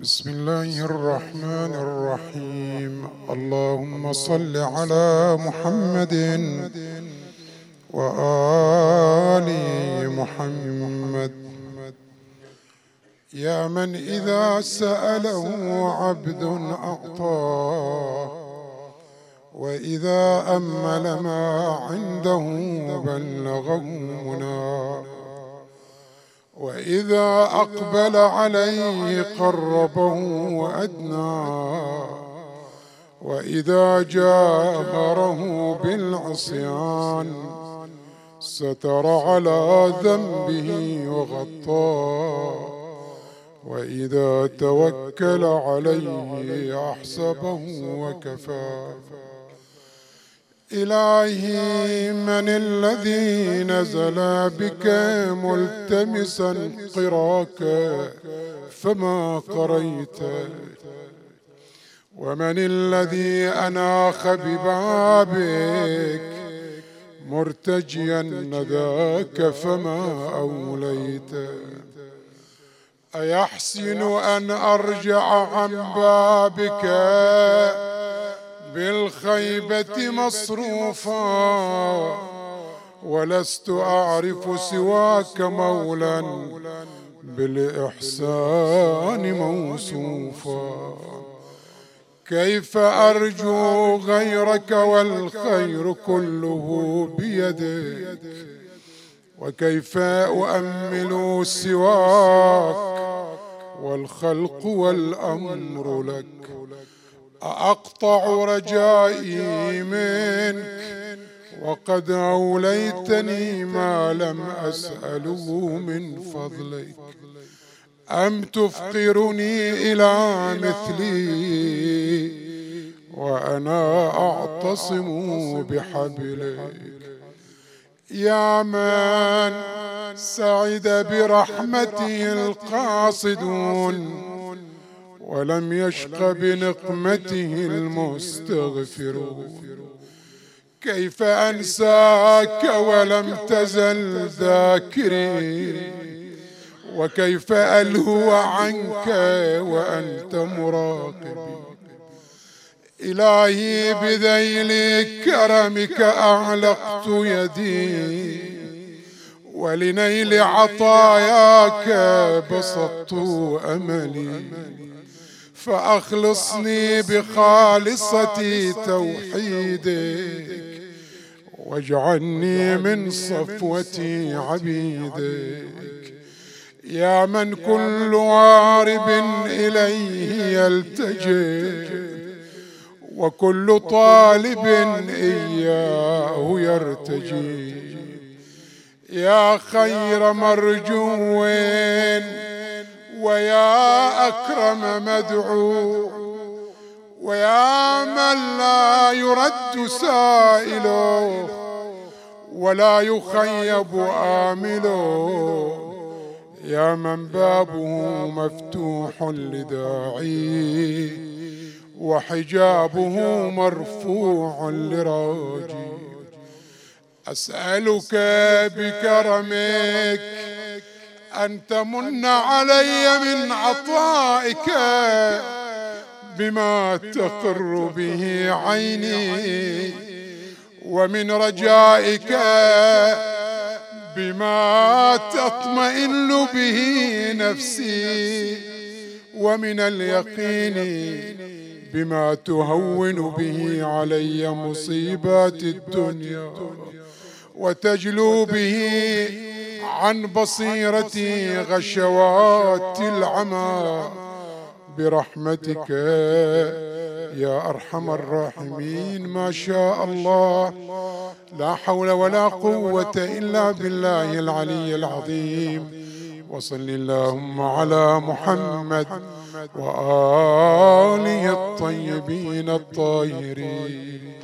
بسم الله الرحمن الرحيم. اللهم صل على محمد وآل محمد. يا من إذا سأله عبد أعطاه، وإذا أمل ما عنده بلغه مناه، وإذا أقبل عليه قربه وأدناه، وإذا جاهره بالعصيان ستر على ذنبه وغطاه، وإذا توكل عليه أحسبه وكفاه. إلهي، من الذي نزل بك ملتمسا قراك فما قريت؟ ومن الذي أناخ ببابك مرتجيا نداك فما أوليت؟ أيحسن أن أرجع عن بابك بالخيبة مصروفا، ولست أعرف سواك مولا بالإحسان موصوفا؟ كيف أرجو غيرك والخير كله بيدك؟ وكيف أؤمل سواك والخلق والأمر لك؟ أقطع رجائي منك وقد أوليتني ما لم أسأله من فضلك؟ أم تفقرني إلى مثلي وأنا أعتصم بحبلك؟ يا من سعد برحمته القاصدون ولم يشق بنقمته المستغفرون، كيف أنساك ولم تزل ذاكري؟ وكيف ألهو عنك وأنت مراقبي؟ إلهي، بذيل كرمك أعلقت يدي، ولنيل عطاياك بسطت أملي، فأخلصني بخالصة توحيدك، واجعلني من صفوة عبيدك. يا من كل عارب إليه يلتجئ، وكل طالب إياه يرتجي. يا خير مرجو ويا أكرم مدعو، ويا من لا يرد سائله ولا يخيب آمله، يا من بابه مفتوح لداعي وحجابه مرفوع لراجي. أسألك بكرمك أن تمن علي من عطائك بما تقر به عيني، ومن رجائك بما تطمئن به نفسي، ومن اليقين بما تهون به علي مصيبات الدنيا، وتجلو به عن بصيرتي غشوات العمى، برحمتك يا أرحم الراحمين. ما شاء الله، لا حول ولا قوة إلا بالله العلي العظيم. وصل اللهم على محمد وآله الطيبين الطاهرين.